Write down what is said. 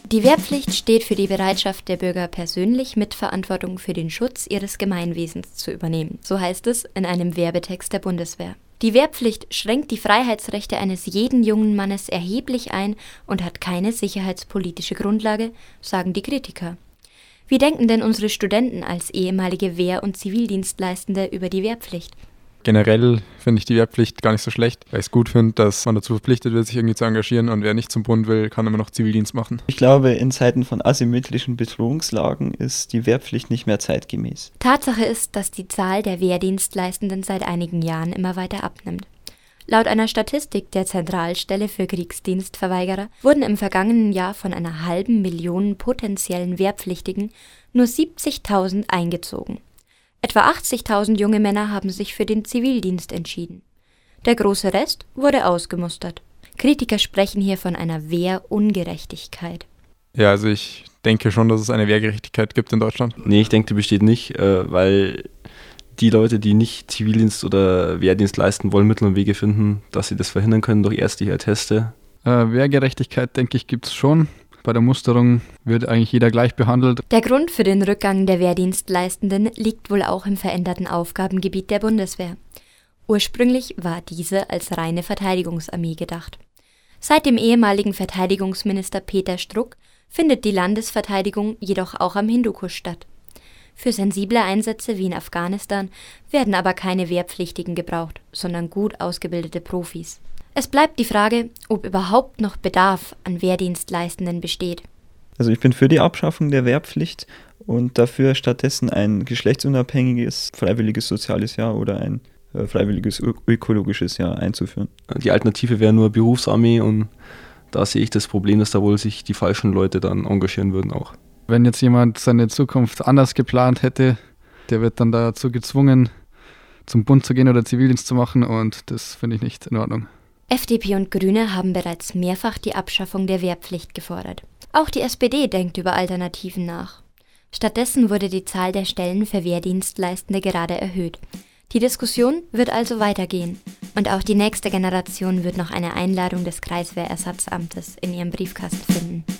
Die Wehrpflicht steht für die Bereitschaft der Bürger persönlich, Mitverantwortung für den Schutz ihres Gemeinwesens zu übernehmen. So heißt es in einem Werbetext der Bundeswehr. Die Wehrpflicht schränkt die Freiheitsrechte eines jeden jungen Mannes erheblich ein und hat keine sicherheitspolitische Grundlage, sagen die Kritiker. Wie denken denn unsere Studenten als ehemalige Wehr- und Zivildienstleistende über die Wehrpflicht? Generell finde ich die Wehrpflicht gar nicht so schlecht, weil ich es gut finde, dass man dazu verpflichtet wird, sich irgendwie zu engagieren, und wer nicht zum Bund will, kann immer noch Zivildienst machen. Ich glaube, in Zeiten von asymmetrischen Bedrohungslagen ist die Wehrpflicht nicht mehr zeitgemäß. Tatsache ist, dass die Zahl der Wehrdienstleistenden seit einigen Jahren immer weiter abnimmt. Laut einer Statistik der Zentralstelle für Kriegsdienstverweigerer wurden im vergangenen Jahr von einer 500.000 potenziellen Wehrpflichtigen nur 70.000 eingezogen. Etwa 80.000 junge Männer haben sich für den Zivildienst entschieden. Der große Rest wurde ausgemustert. Kritiker sprechen hier von einer Wehrungerechtigkeit. Ja, also ich denke schon, dass es eine Wehrgerechtigkeit gibt in Deutschland. Nee, ich denke, die besteht nicht, weil die Leute, die nicht Zivildienst oder Wehrdienst leisten wollen, Mittel und Wege finden, dass sie das verhindern können durch ärztliche Atteste. Wehrgerechtigkeit, denke ich, gibt es schon. Bei der Musterung wird eigentlich jeder gleich behandelt. Der Grund für den Rückgang der Wehrdienstleistenden liegt wohl auch im veränderten Aufgabengebiet der Bundeswehr. Ursprünglich war diese als reine Verteidigungsarmee gedacht. Seit dem ehemaligen Verteidigungsminister Peter Struck findet die Landesverteidigung jedoch auch am Hindukusch statt. Für sensible Einsätze wie in Afghanistan werden aber keine Wehrpflichtigen gebraucht, sondern gut ausgebildete Profis. Es bleibt die Frage, ob überhaupt noch Bedarf an Wehrdienstleistenden besteht. Also ich bin für die Abschaffung der Wehrpflicht und dafür stattdessen ein geschlechtsunabhängiges freiwilliges soziales Jahr oder ein freiwilliges ökologisches Jahr einzuführen. Die Alternative wäre nur Berufsarmee, und da sehe ich das Problem, dass da wohl sich die falschen Leute dann engagieren würden auch. Wenn jetzt jemand seine Zukunft anders geplant hätte, der wird dann dazu gezwungen, zum Bund zu gehen oder Zivildienst zu machen, und das finde ich nicht in Ordnung. FDP und Grüne haben bereits mehrfach die Abschaffung der Wehrpflicht gefordert. Auch die SPD denkt über Alternativen nach. Stattdessen wurde die Zahl der Stellen für Wehrdienstleistende gerade erhöht. Die Diskussion wird also weitergehen. Und auch die nächste Generation wird noch eine Einladung des Kreiswehrersatzamtes in ihrem Briefkasten finden.